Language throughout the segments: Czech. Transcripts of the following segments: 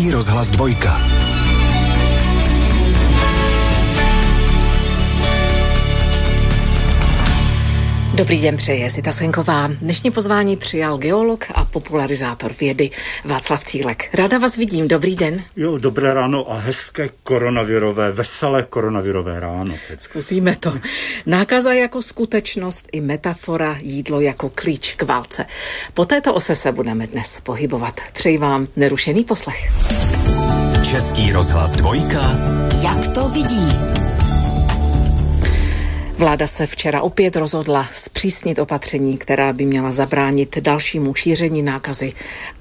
Český rozhlas 2. Dobrý den, přeje Zita Senková. Dnešní pozvání přijal geolog a popularizátor vědy Václav Cílek. Ráda vás vidím, dobrý den. Jo, dobré ráno a hezké veselé koronavirové ráno. Zkusíme to. Nákaza jako skutečnost i metafora, jídlo jako klíč k válce. Po této ose se budeme dnes pohybovat. Přeji vám nerušený poslech. Český rozhlas 2. Jak to vidí? Vláda se včera opět rozhodla zpřísnit opatření, která by měla zabránit dalšímu šíření nákazy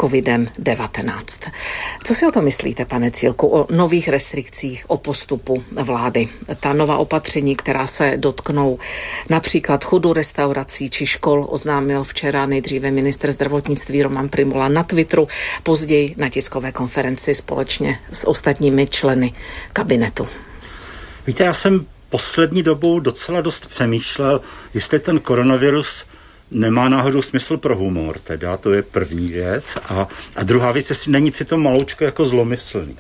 COVID-19. Co si o to myslíte, pane Cílku, o nových restrikcích, o postupu vlády? Ta nová opatření, která se dotknou například chodu restaurací či škol, oznámil včera nejdříve ministr zdravotnictví Roman Prymula na Twitteru, později na tiskové konferenci společně s ostatními členy kabinetu. Víte, já jsem poslední dobou docela dost přemýšlel, jestli ten koronavirus nemá náhodou smysl pro humor, teda to je první věc. A druhá věc, jestli není přitom maloučko jako zlomyslný.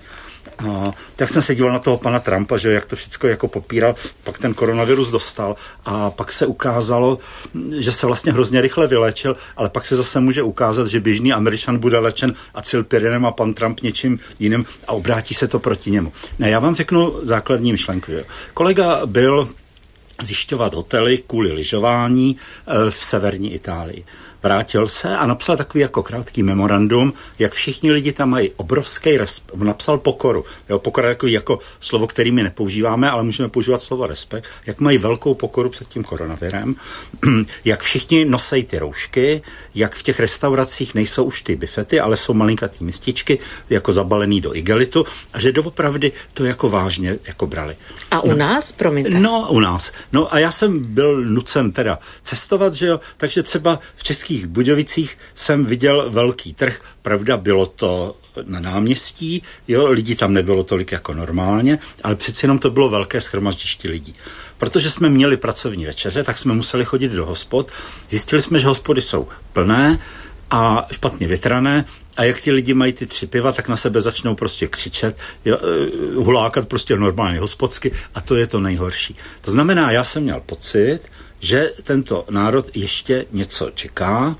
A tak jsem se díval na toho pana Trumpa, že jak to všechno jako popíral, pak ten koronavirus dostal a pak se ukázalo, že se vlastně hrozně rychle vylečil, ale pak se zase může ukázat, že běžný Američan bude léčen acylpirinem a pan Trump něčím jiným a obrátí se to proti němu. Ne, já vám řeknu základní myšlenku. Kolega byl zjišťovat hotely kvůli lyžování v severní Itálii. Vrátil se a napsal takový jako krátký memorandum, jak všichni lidi tam mají obrovský respekt. Napsal pokoru. Jo, pokora je takový jako slovo, který my nepoužíváme, ale můžeme používat slovo respekt. Jak mají velkou pokoru před tím koronavirem, jak všichni nosejí ty roušky, jak v těch restauracích nejsou už ty bifety, ale jsou malinkatý mističky, jako zabalený do igelitu a že doopravdy to jako vážně jako brali. A u nás, promiňte? No, u nás. No a já jsem byl nucen teda cestovat, že jo, takže třeba v Českých Budějovicích jsem viděl velký trh, pravda, bylo to na náměstí, jo, lidí tam nebylo tolik jako normálně, ale přeci jenom to bylo velké shromaždiště lidí. Protože jsme měli pracovní večeře, tak jsme museli chodit do hospod, zjistili jsme, že hospody jsou plné a špatně větrané a jak ty lidi mají ty 3 piva, tak na sebe začnou prostě křičet, hulákat prostě normálně hospodsky a to je to nejhorší. To znamená, já jsem měl pocit, že tento národ ještě něco čeká,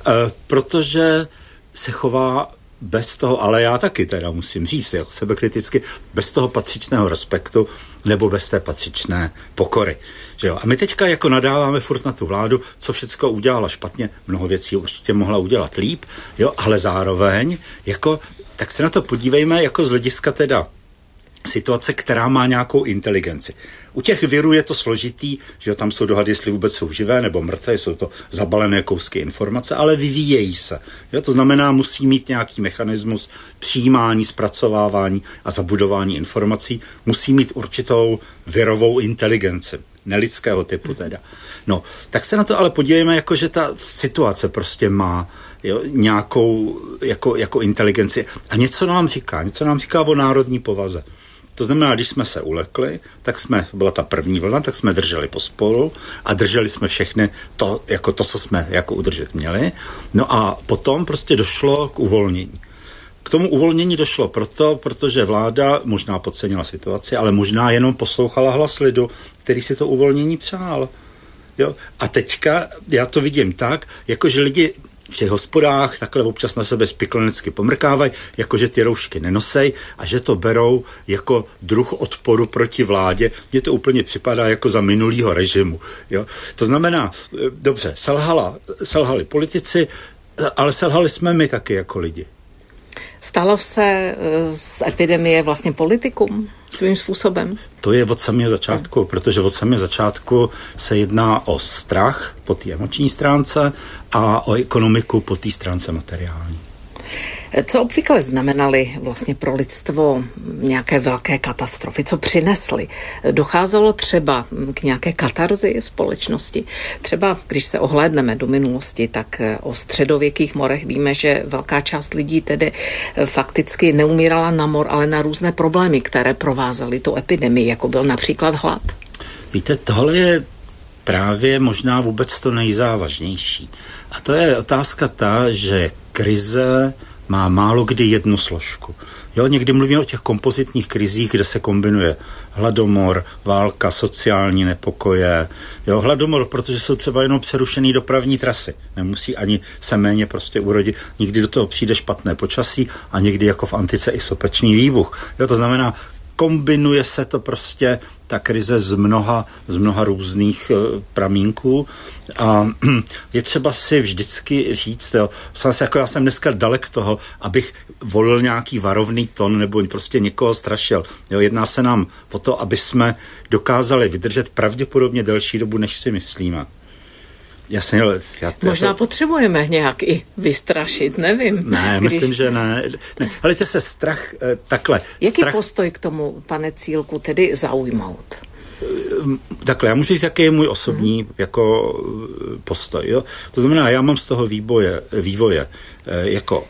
protože se chová bez toho, ale já taky teda musím říct, jako sebekriticky, bez toho patřičného respektu nebo bez té patřičné pokory. Že jo? A my teďka jako nadáváme furt na tu vládu, co všecko udělala špatně, mnoho věcí určitě mohla udělat líp, jo? Ale zároveň, jako, tak se na to podívejme jako z hlediska teda situace, která má nějakou inteligenci. U těch virů je to složitý, že tam jsou dohady, jestli vůbec jsou živé nebo mrtvé, jsou to zabalené kousky informace, ale vyvíjejí se. Jo, to znamená, musí mít nějaký mechanismus přijímání, zpracovávání a zabudování informací, musí mít určitou virovou inteligenci, nelidského typu teda. No, tak se na to ale podívejme, jako že ta situace prostě má nějakou jako inteligenci a něco nám říká o národní povaze. To znamená, když jsme se ulekli, byla ta první vlna, tak jsme drželi pospolu a drželi jsme všechny to, co jsme jako udržet měli. No a potom prostě došlo k uvolnění. K tomu uvolnění došlo protože vláda možná podcenila situaci, ale možná jenom poslouchala hlas lidu, který si to uvolnění přál. Jo? A teďka já to vidím tak, jakože lidi v těch hospodách takhle občas na sebe spiklenecky pomrkávají, jakože ty roušky nenosej a že to berou jako druh odporu proti vládě. Mně to úplně připadá jako za minulýho režimu. Jo? To znamená, dobře, selhali politici, ale selhali jsme my taky jako lidi. Stalo se z epidemie vlastně politikum svým způsobem? To je od samého začátku, protože od samého začátku se jedná o strach po té emoční stránce a o ekonomiku po té stránce materiální. Co obvykle znamenaly vlastně pro lidstvo nějaké velké katastrofy? Co přinesly? Docházelo třeba k nějaké katarzi společnosti? Třeba, když se ohlédneme do minulosti, tak o středověkých morech víme, že velká část lidí tedy fakticky neumírala na mor, ale na různé problémy, které provázely tu epidemii, jako byl například hlad. Víte, tohle je právě možná vůbec to nejzávažnější. A to je otázka ta, že krize má málo kdy jednu složku. Jo, někdy mluvíme o těch kompozitních krizích, kde se kombinuje hladomor, válka, sociální nepokoje. Jo, hladomor, protože jsou třeba jenom přerušený dopravní trasy. Nemusí ani seméně prostě urodit. Nikdy do toho přijde špatné počasí a někdy jako v antice i sopečný výbuch. Jo, to znamená, kombinuje se to prostě ta krize z mnoha různých pramínků a je třeba si vždycky říct, jo, jako já jsem dneska dalek toho, abych volil nějaký varovný ton nebo prostě někoho strašil. Jo, jedná se nám o to, aby jsme dokázali vydržet pravděpodobně delší dobu, než si myslíme. Jasně, možná potřebujeme nějak i vystrašit, nevím. Ne, myslím, že ne. Ale se strach takhle. Jaký postoj k tomu, pane Cílku, tedy zaujmout? Takhle, já můžu říct, jaký je můj osobní jako postoj. Jo? To znamená, já mám z toho vývoje jako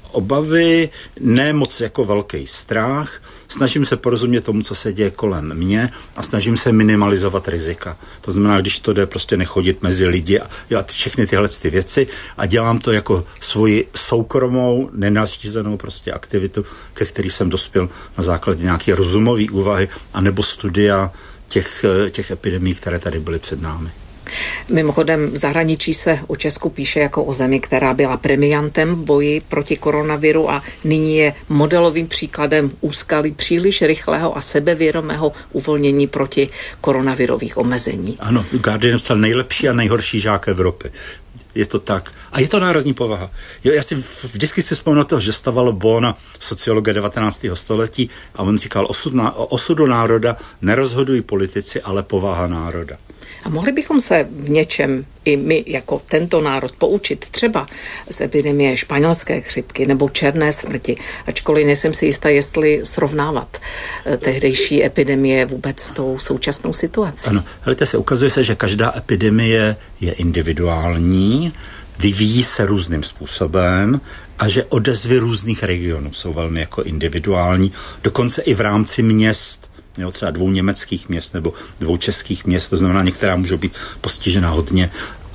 obavy, ne moc jako velký strach, snažím se porozumět tomu, co se děje kolem mě a snažím se minimalizovat rizika. To znamená, když to jde, prostě nechodit mezi lidi a dělat všechny tyhle ty věci a dělám to jako svoji soukromou, nenařízenou prostě aktivitu, ke který jsem dospěl na základě nějaké rozumové úvahy anebo studia těch epidemií, které tady byly před námi. Mimochodem v zahraničí se o Česku píše jako o zemi, která byla premiantem v boji proti koronaviru a nyní je modelovým příkladem úskalí příliš rychlého a sebevědomého uvolnění proti koronavirových omezení. Ano, Guardian psal nejlepší a nejhorší žák Evropy. Je to tak. A je to národní povaha. Já si vždycky si vzpomínám toho, že stavalo Bona, sociologa 19. století, a on říkal, o osudu národa nerozhodují politici, ale povaha národa. A mohli bychom se v něčem i my jako tento národ poučit třeba z epidemie španělské chřipky nebo černé smrti, ačkoliv nejsem si jistá, jestli srovnávat tehdejší epidemie vůbec s tou současnou situací. Ano, helejte se, ukazuje se, že každá epidemie je individuální, vyvíjí se různým způsobem a že odezvy různých regionů jsou velmi jako individuální, dokonce i v rámci měst. Jo, třeba 2 německých měst nebo 2 českých měst, to znamená, některá můžou být postižena hodně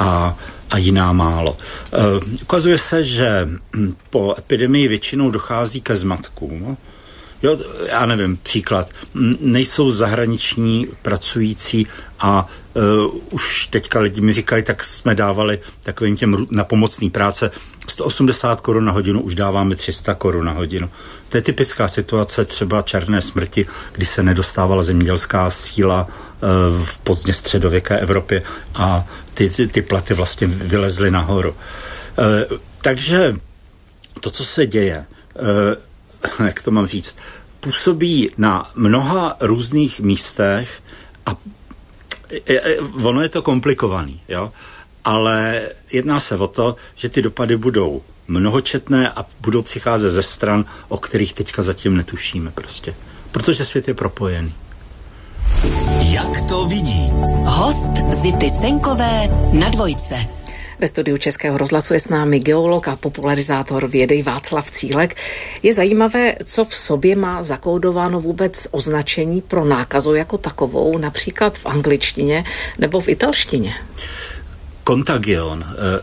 a jiná málo. Ukazuje se, že po epidemii většinou dochází ke zmatkům. Jo, já nevím, příklad. Nejsou zahraniční pracující a už teďka lidi mi říkají, tak jsme dávali takovým těm na pomocný práce 180 Kč na hodinu, už dáváme 300 Kč na hodinu. To je typická situace třeba černé smrti, kdy se nedostávala zemědělská síla v pozdně středověké Evropě a ty platy vlastně vylezly nahoru. Takže to, co se děje, jak to mám říct, působí na mnoha různých místech a ono je to komplikovaný, jo? Ale jedná se o to, že ty dopady budou mnohočetné a budou přicházet ze stran, o kterých teďka zatím netušíme prostě. Protože svět je propojený. Jak to vidí? Host Zity Senkové na Dvojce. Ve studiu Českého rozhlasu je s námi geolog a popularizátor vědy Václav Cílek. Je zajímavé, co v sobě má zakódováno vůbec označení pro nákazu jako takovou, například v angličtině nebo v italštině. Kontagion.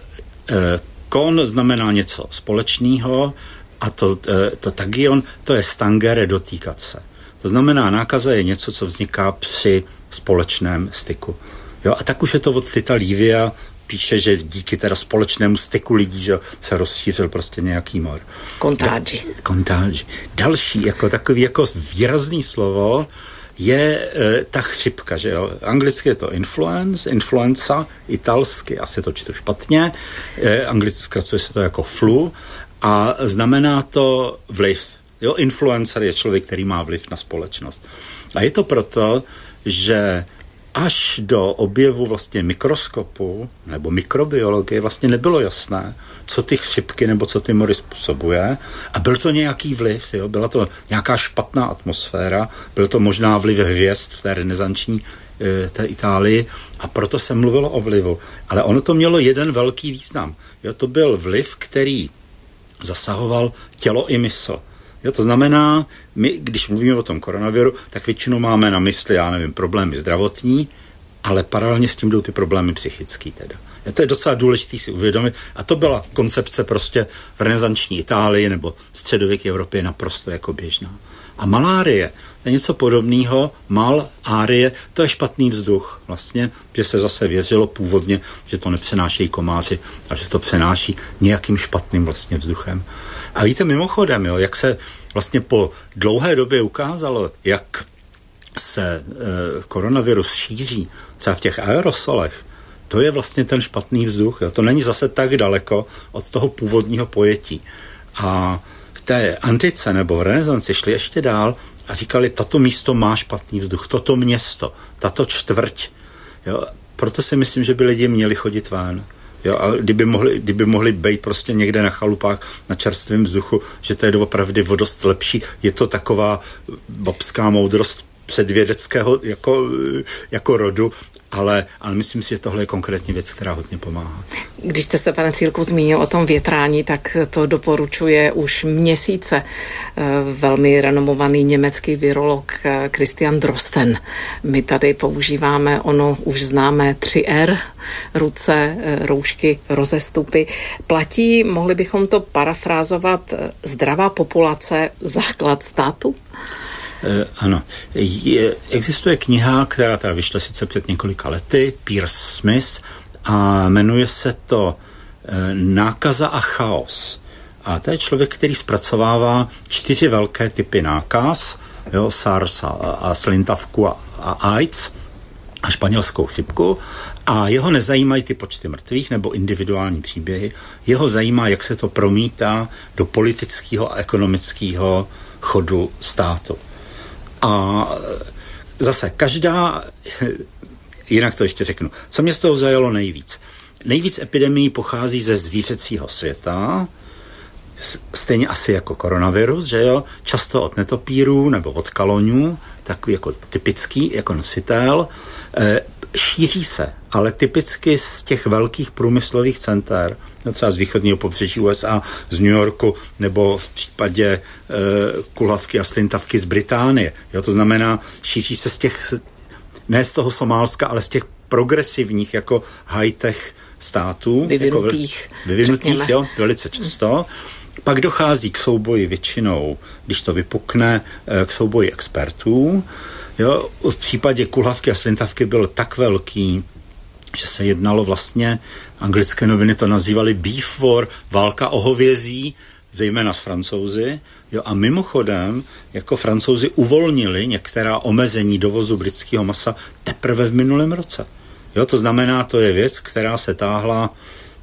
Kon znamená něco společného a to tagion, to je stangere, dotýkat se. To znamená, nákaza je něco, co vzniká při společném styku. Jo, a tak už je to od Tita Livia, píše, že díky teda společnému styku lidí, že se rozšířil prostě nějaký mor. Contagia. Další, jako takový jako výrazný slovo je ta chřipka, že jo. Anglicky je to influenza, italsky asi to čtu špatně, anglicky zkracuje se to jako flu a znamená to vliv. Jo, influencer je člověk, který má vliv na společnost. A je to proto, že až do objevu vlastně mikroskopu nebo mikrobiologie vlastně nebylo jasné, co ty chřipky nebo co ty mory způsobuje. A byl to nějaký vliv, jo? Byla to nějaká špatná atmosféra, byl to možná vliv hvězd v té renesanční té Itálii a proto se mluvilo o vlivu. Ale ono to mělo jeden velký význam. Jo? To byl vliv, který zasahoval tělo i mysl. Jo, to znamená, my, když mluvíme o tom koronaviru, tak většinou máme na mysli, já nevím, problémy zdravotní, ale paralelně s tím jdou ty problémy psychický teda. To je docela důležité si uvědomit. A to byla koncepce prostě v renesanční Itálii nebo středověké Evropě naprosto jako běžná. A malárie, to je něco podobného, malárie, to je špatný vzduch vlastně, že se zase věřilo původně, že to nepřenášejí komáři a že to přenáší nějakým špatným vlastně vzduchem. A víte mimochodem, jo, jak se vlastně po dlouhé době ukázalo, jak se koronavirus šíří třeba v těch aerosolech, to je vlastně ten špatný vzduch. Jo. To není zase tak daleko od toho původního pojetí. A v té antice nebo v renesanci šli ještě dál a říkali, tato místo má špatný vzduch, toto město, tato čtvrť. Jo. Proto si myslím, že by lidi měli chodit ven. Jo, a kdyby mohli být prostě někde na chalupách na čerstvém vzduchu, že to je doopravdy o dost lepší. Je to taková babská moudrost předvědeckého jako rodu, ale myslím si, že tohle je konkrétní věc, která hodně pomáhá. Když jste se, pane Cílku, zmínil o tom větrání, tak to doporučuje už měsíce velmi renomovaný německý virolog Christian Drosten. My tady používáme ono už známé 3R, ruce, roušky, rozestupy. Platí, mohli bychom to parafrázovat, zdravá populace, základ státu? Ano. Existuje kniha, která teda vyšla sice před několika lety, Pierce Smith, a jmenuje se to Nákaza a chaos. A to je člověk, který zpracovává 4 velké typy nákaz, jo, SARS a slintavku a AIDS a španělskou chřipku. A jeho nezajímají ty počty mrtvých nebo individuální příběhy. Jeho zajímá, jak se to promítá do politického a ekonomického chodu státu. A zase jinak to ještě řeknu, co mě z toho zaujalo nejvíc. Nejvíc epidemií pochází ze zvířecího světa, stejně asi jako koronavirus, že jo, často od netopírů nebo od kaloňů, takový jako typický, jako nositel, šíří se, ale typicky z těch velkých průmyslových center, třeba z východního pobřeží USA, z New Yorku, nebo v případě kulavky a slintavky z Británie. Jo, to znamená, šíří se z těch, ne z toho Somálska, ale z těch progresivních, jako high-tech států. Vyvinutých, jo, velice často. Pak dochází k souboji většinou, když to vypukne, k souboji expertů. Jo, v případě kulhavky a slintavky byl tak velký, že se jednalo vlastně, anglické noviny to nazývaly beef war, válka o hovězí, zejména s Francouzi. Jo, a mimochodem, jako Francouzi uvolnili některá omezení dovozu britského masa teprve v minulém roce. Jo, to znamená, to je věc, která se táhla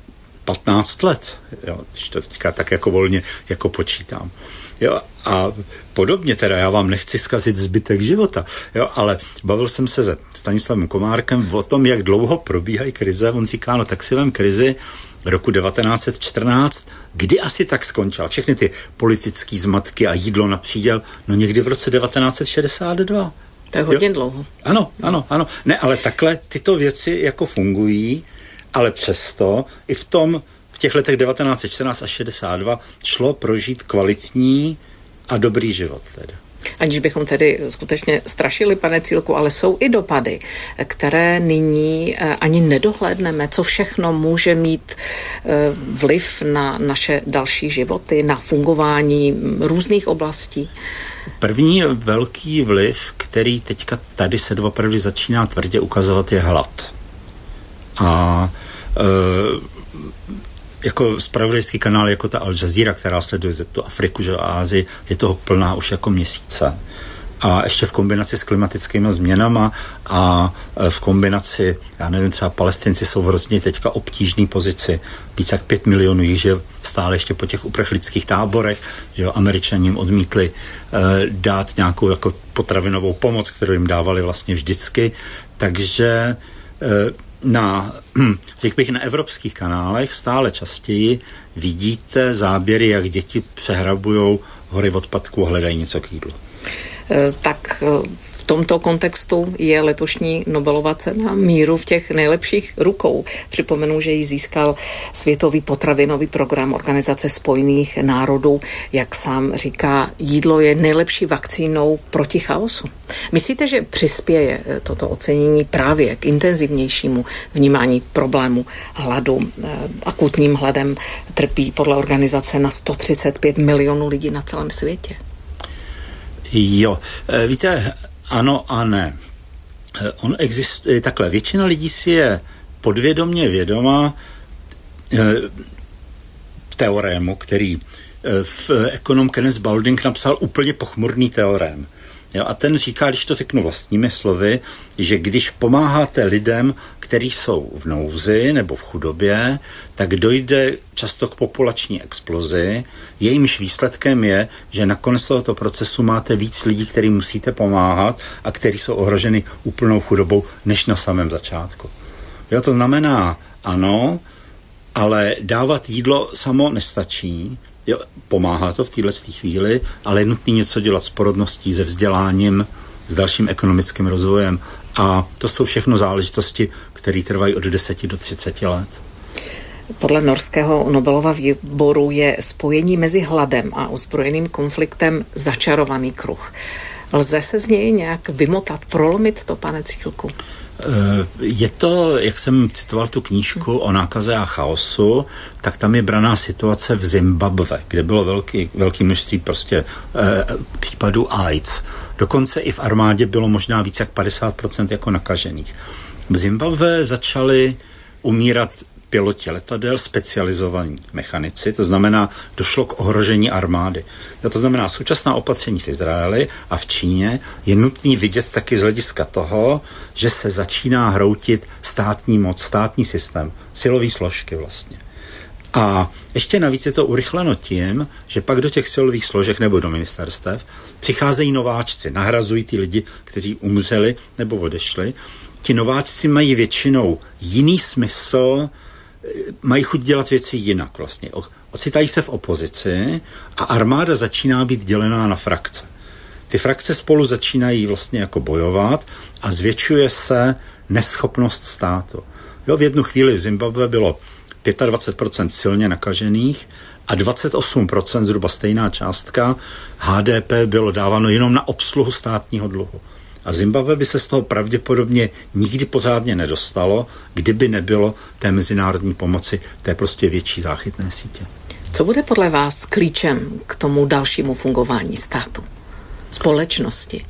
15 let, jo, když to teďka tak jako volně jako počítám. Jo, a podobně teda, já vám nechci zkazit zbytek života, jo, ale bavil jsem se se Stanislavem Komárkem o tom, jak dlouho probíhají krize. On říká, no tak si vem krizi roku 1914, kdy asi tak skončila. Všechny ty politické zmatky a jídlo na příděl, no někdy v roce 1962. To je hodně dlouho. Ano. Ne, ale takhle tyto věci jako fungují, ale přesto i v těch letech 1914 až 62 šlo prožít kvalitní a dobrý život teda. Aniž bychom tedy skutečně strašili, pane Cílku, ale jsou i dopady, které nyní ani nedohlédneme, co všechno může mít vliv na naše další životy, na fungování různých oblastí. První velký vliv, který teďka tady se doopravdy začíná tvrdě ukazovat, je hlad. A jako zpravodajský kanál, jako ta Al Jazeera, která sleduje tu Afriku, že Asii, je toho plná už jako měsíce. A ještě v kombinaci s klimatickými změnama a v kombinaci, já nevím, třeba Palestinci jsou v hrozně teďka obtížné pozici. Více jak 5 milionů jich žije stále ještě po těch uprchlických táborech, že jo, Američané jim odmítli dát nějakou jako potravinovou pomoc, kterou jim dávali vlastně vždycky. Takže řekl bych, na evropských kanálech stále častěji vidíte záběry, jak děti přehrabujou hory odpadků a hledají něco k jídlu. Tak v tomto kontextu je letošní Nobelova cena míru v těch nejlepších rukou. Připomenu, že ji získal Světový potravinový program Organizace spojených národů. Jak sám říká, jídlo je nejlepší vakcínou proti chaosu. Myslíte, že přispěje toto ocenění právě k intenzivnějšímu vnímání problému hladu? Akutním hladem trpí podle organizace na 135 milionů lidí na celém světě. Jo, víte, ano a ne. On existuje takhle. Většina lidí si je podvědomě vědoma teorému, který ekonom Kenneth Boulding napsal úplně pochmurný teorém. Jo, a ten říká, když to řeknu vlastními slovy, že když pomáháte lidem, kteří jsou v nouzi nebo v chudobě, tak dojde často k populační explozi. Jejímž výsledkem je, že nakonec tohoto procesu máte víc lidí, kterým musíte pomáhat a kteří jsou ohroženi úplnou chudobou, než na samém začátku. Jo, to znamená, ano, ale dávat jídlo samo nestačí. Jo, pomáhá to v této chvíli, ale je nutné něco dělat s porodností, se vzděláním, s dalším ekonomickým rozvojem. A to jsou všechno záležitosti, které trvají od 10 do 30 let. Podle norského Nobelova výboru je spojení mezi hladem a ozbrojeným konfliktem začarovaný kruh. Lze se z něj nějak vymotat, prolomit to, pane Cílku? Je to, jak jsem citoval tu knížku o nákaze a chaosu, tak tam je braná situace v Zimbabwe, kde bylo velké množství případů AIDS. Dokonce i v armádě bylo možná víc jak 50% jako nakažených. V Zimbabwe začali umírat piloti letadel, specializovaní mechanici, to znamená, došlo k ohrožení armády. To znamená, současná opatření v Izraeli a v Číně je nutný vidět taky z hlediska toho, že se začíná hroutit státní moc, státní systém, silový složky vlastně. A ještě navíc je to urychleno tím, že pak do těch silových složek nebo do ministerstev přicházejí nováčci, nahrazují ty lidi, kteří umřeli nebo odešli. Ti nováčci mají většinou jiný smysl, mají chuť dělat věci jinak vlastně. Ocitají se v opozici a armáda začíná být dělená na frakce. Ty frakce spolu začínají vlastně jako bojovat a zvětšuje se neschopnost státu. Jo, v jednu chvíli v Zimbabwe bylo 25% silně nakažených a 28%, zhruba stejná částka, HDP bylo dáváno jenom na obsluhu státního dluhu. A Zimbabwe by se z toho pravděpodobně nikdy pořádně nedostalo, kdyby nebylo té mezinárodní pomoci, té prostě větší záchytné sítě. Co bude podle vás klíčem k tomu dalšímu fungování státu, společnosti?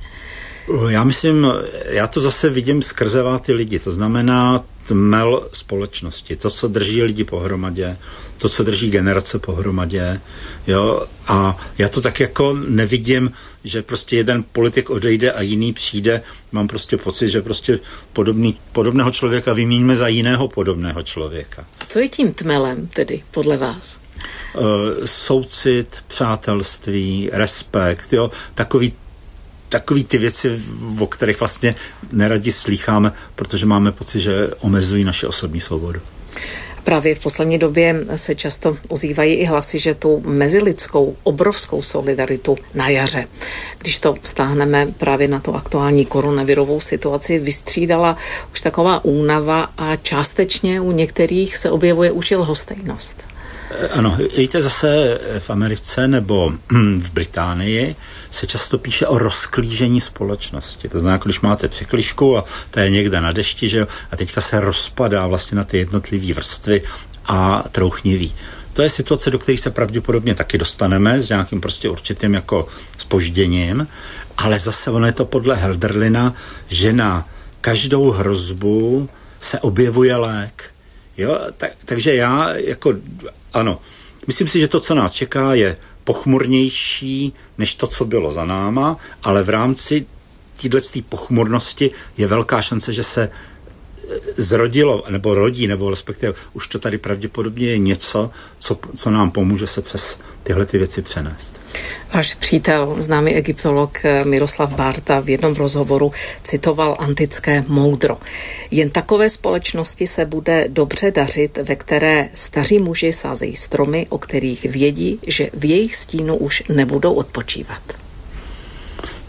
Já to zase vidím skrze ty lidi, to znamená tmel společnosti, to, co drží lidi pohromadě, to, co drží generace pohromadě, jo, a já to tak jako nevidím, že prostě jeden politik odejde a jiný přijde, mám prostě pocit, že prostě podobného člověka vymíníme za jiného podobného člověka. A co je tím tmelem tedy, podle vás? Soucit, přátelství, respekt, jo, takový ty věci, o kterých vlastně neradi slýcháme, protože máme pocit, že omezují naše osobní svobodu. Právě v poslední době se často ozývají i hlasy, že tu mezilidskou obrovskou solidaritu na jaře, když to vztáhneme právě na tu aktuální koronavirovou situaci, vystřídala už taková únava a částečně u některých se objevuje už i lhostejnost. Ano, víte, zase v Americe nebo v Británii se často píše o rozklížení společnosti. To znamená, když máte překližku a to je někde na dešti, že jo, a teďka se rozpadá vlastně na ty jednotlivé vrstvy a trouchniví. To je situace, do které se pravděpodobně taky dostaneme s nějakým prostě určitým jako zpožděním, ale zase ono je to podle Hölderlina, že na každou hrozbu se objevuje lék. Jo, takže já jako ano, myslím si, že to, co nás čeká, je pochmurnější než to, co bylo za náma, ale v rámci této pochmurnosti je velká šance, že se zrodilo, nebo rodí, nebo respektive už to tady pravděpodobně je něco, co nám pomůže se přes tyhle ty věci přenést. Váš přítel, známý egyptolog Miroslav Bárta v jednom rozhovoru citoval antické moudro. Jen takové společnosti se bude dobře dařit, ve které staří muži sázejí stromy, o kterých vědí, že v jejich stínu už nebudou odpočívat.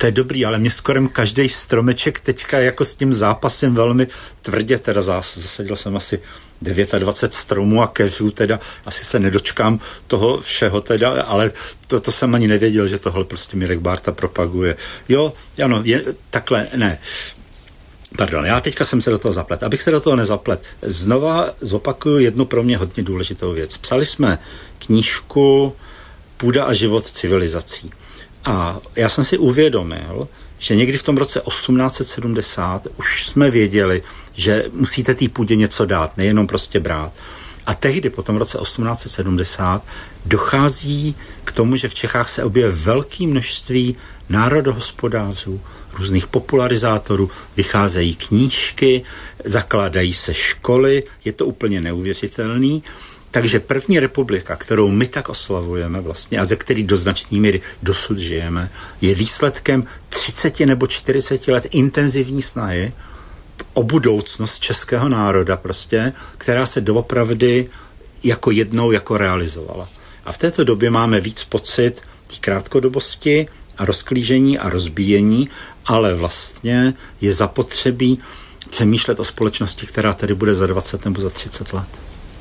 To je dobrý, ale mě skoro každý stromeček teďka jako s tím zápasem velmi tvrdě, teda zasadil jsem asi 29 stromů a keřů, teda asi se nedočkám toho všeho teda, ale to jsem ani nevěděl, že tohle prostě Mirek Bárta propaguje. Jo, ano, takhle, ne. Pardon, já teďka jsem se do toho zaplet. Abych se do toho nezaplet, znova zopakuju jednu pro mě hodně důležitou věc. Psali jsme knížku Půda a život civilizací. A já jsem si uvědomil, že někdy v tom roce 1870 už jsme věděli, že musíte té půdě něco dát, nejenom prostě brát. A tehdy, po tom roce 1870, dochází k tomu, že v Čechách se objeví velké množství národohospodářů, různých popularizátorů, vycházejí knížky, zakládají se školy, je to úplně neuvěřitelný. Takže první republika, kterou my tak oslavujeme vlastně a ze který do značné míry dosud žijeme, je výsledkem 30 nebo 40 let intenzivní snahy o budoucnost českého národa prostě, která se doopravdy jako jednou jako realizovala. A v této době máme víc pocit té krátkodobosti a rozklížení a rozbíjení, ale vlastně je zapotřebí přemýšlet o společnosti, která tady bude za 20 nebo za 30 let.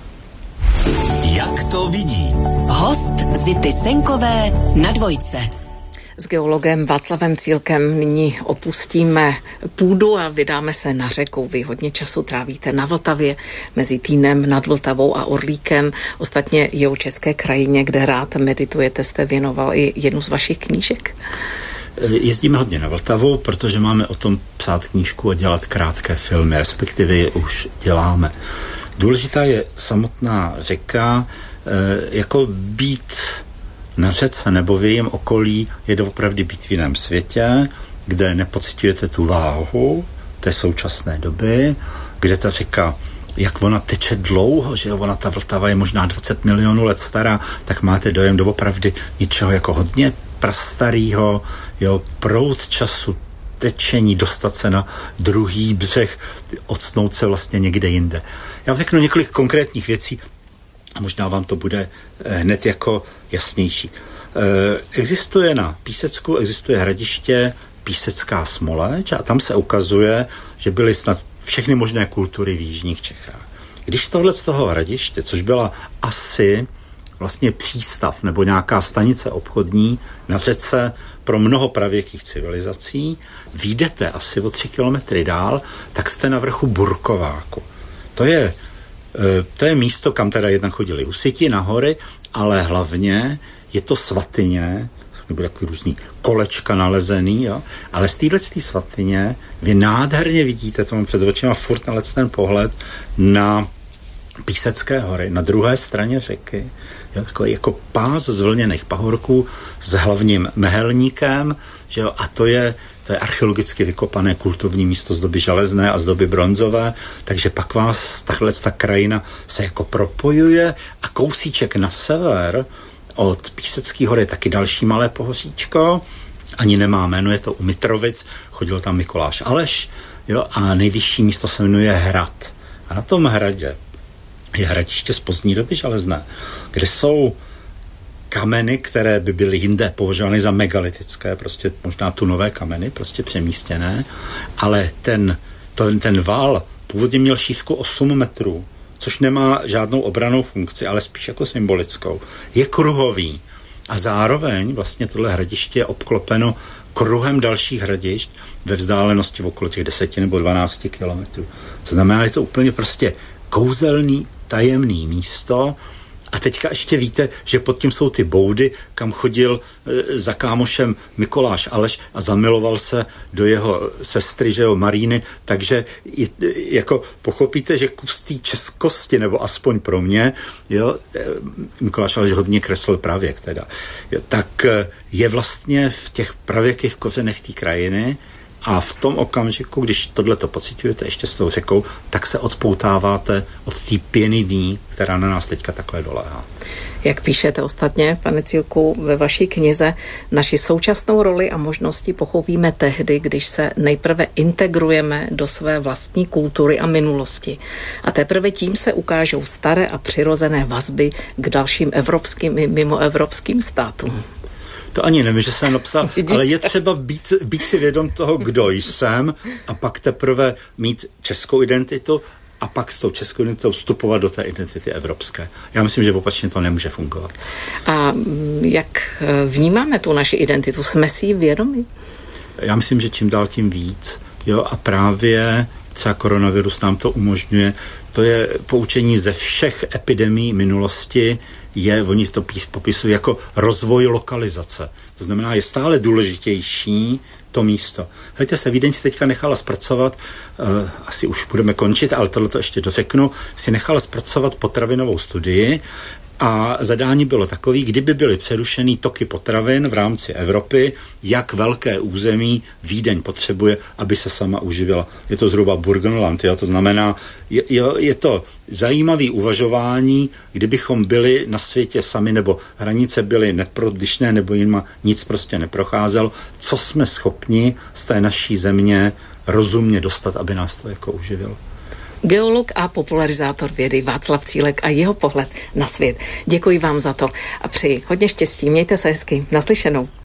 Jak to vidí? Host Zity Senkové na Dvojce. S geologem Václavem Cílkem nyní opustíme půdu a vydáme se na řeku. Vy hodně času trávíte na Vltavě, mezi Týnem nad Vltavou a Orlíkem. Ostatně jihočeské krajině, kde rád meditujete, jste věnoval i jednu z vašich knížek. Jezdíme hodně na Vltavu, protože máme o tom psát knížku a dělat krátké filmy, respektive je už děláme. Důležitá je samotná řeka, jako být na řece nebo v jejím okolí je doopravdy být v jiném světě, kde nepociťujete tu váhu té současné doby, kde ta řeka, jak ona teče dlouho, že ona ta Vltava je možná 20 milionů let stará, tak máte dojem doopravdy něčeho jako hodně prastarýho, jo, proud času, tečení, dostat se na druhý břeh, octnout se vlastně někde jinde. Já vám řeknu několik konkrétních věcí a možná vám to bude hned jako jasnější. Existuje na Písecku, existuje hradiště Písecká Smoleč a tam se ukazuje, že byly snad všechny možné kultury v jižních Čechách. Když tohle z toho hradiště, což byla asi vlastně přístav nebo nějaká stanice obchodní na řece pro mnoho pravěkých civilizací, vyjdete asi o 3 kilometry dál, tak jste na vrchu Burkováku. To je místo, kam teda jednak chodili husiti na hory, ale hlavně je to svatyně, nebo takový různý kolečka nalezený, jo? Ale z této svatyně vy nádherně vidíte, to mám před očima furt na ten pohled, na Písecké hory, na druhé straně řeky, jo? Takový jako pás z vlněných pahorků s hlavním mehelníkem, že jo? A to je archeologicky vykopané kultovní místo z doby železné a z doby bronzové, takže pak vás ta krajina se jako propojuje a kousíček na sever od Písecké hory je taky další malé pohoříčko, ani nemá jméno, je to u Mitrovic, chodil tam Mikuláš Aleš, jo, a nejvyšší místo se jmenuje Hrad. A na tom hradě je hradiště z pozdní doby železné, kde jsou kameny, které by byly jinde považovány za megalitické, prostě možná tunové kameny, prostě přemístěné, ale ten val původně měl šířku 8 metrů, což nemá žádnou obrannou funkci, ale spíš jako symbolickou. Je kruhový a zároveň vlastně tohle hradiště je obklopeno kruhem dalších hradišť ve vzdálenosti okolo těch 10 nebo 12 kilometrů. To znamená, je to úplně prostě kouzelný, tajemný místo. A teďka ještě víte, že pod tím jsou ty boudy, kam chodil za kámošem Mikuláš Aleš a zamiloval se do jeho sestry, že jo, Maríny, takže jako pochopíte, že kus té českosti, nebo aspoň pro mě, jo, Mikuláš Aleš hodně kreslil pravěk teda, jo, tak je vlastně v těch pravěkých kořenech té krajiny. A v tom okamžiku, když tohleto pociťujete ještě s tou řekou, tak se odpoutáváte od té pěny dní, která na nás teďka takhle doléhá. Jak píšete ostatně, pane Cílku, ve vaší knize, naši současnou roli a možnosti pochopíme tehdy, když se nejprve integrujeme do své vlastní kultury a minulosti. A teprve tím se ukážou staré a přirozené vazby k dalším evropským i mimoevropským státům. To ani nevím, že jsem napsal, ale je třeba být si vědom toho, kdo jsem a pak teprve mít českou identitu a pak s tou českou identitou vstupovat do té identity evropské. Já myslím, že opačně to nemůže fungovat. A jak vnímáme tu naši identitu? Jsme si ji vědomi? Já myslím, že čím dál tím víc. Jo, a právě třeba koronavirus nám to umožňuje. To je poučení ze všech epidemií minulosti, oni to popisují jako rozvoj lokalizace. To znamená, je stále důležitější to místo. Hledajte se, Vídeň si teďka nechala zpracovat, asi už budeme končit, ale tohle to ještě dořeknu, si nechala zpracovat potravinovou studii a zadání bylo takový, kdyby byly přerušený toky potravin v rámci Evropy, jak velké území Vídeň potřebuje, aby se sama uživila. Je to zhruba Burgenland, jo? To znamená, je to zajímavé uvažování, kdybychom byli na světě sami, nebo hranice byly neprodyšné, nebo jim nic prostě neprocházelo, co jsme schopni z té naší země rozumně dostat, aby nás to jako uživilo. Geolog a popularizátor vědy Václav Cílek a jeho pohled na svět. Děkuji vám za to a přeji hodně štěstí. Mějte se hezky. Naslyšenou.